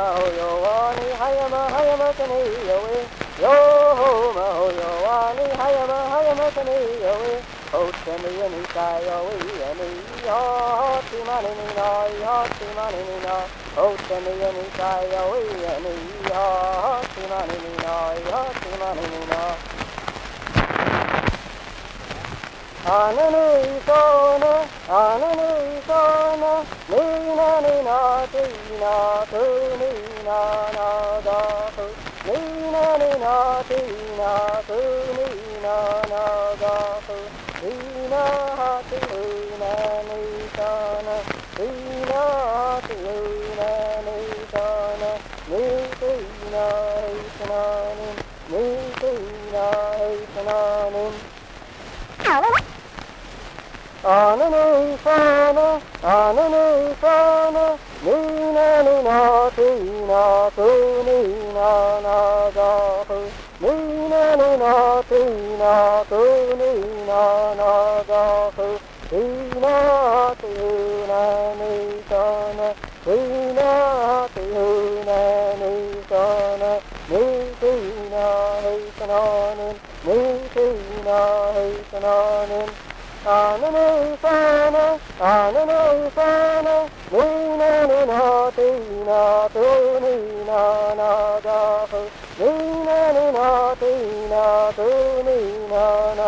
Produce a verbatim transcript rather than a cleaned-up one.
ho yo wa ni hayama hayama kani yo we yo ho ma ho yo wa ni hayama hayama kani yo we ho tani ni ka yo we ni yo ti ma ni ni no yo ti ma ni ni no ho tani ni ka yo we ni yo ti ma ni ni no yo ti ma ni ni no Anani sona, anani sona, nina nina tina tu nina na da tu, nina nina tina tu nina na da tu, nina tu na ni sana, nina tu na ni sana, ni tina hey sananin, ni tina hey sananin. Anani sana, anani sana, nina nina tina tu nina na da tu, nina nina tina tu nina na da tu, tina tu na ni sana, tina tu na ni sana, ni tina hey sananin, ni tina hey sananin. Anani sana, anani sana, nina nina tina tu nina na da tu, nina nina tina tu nina na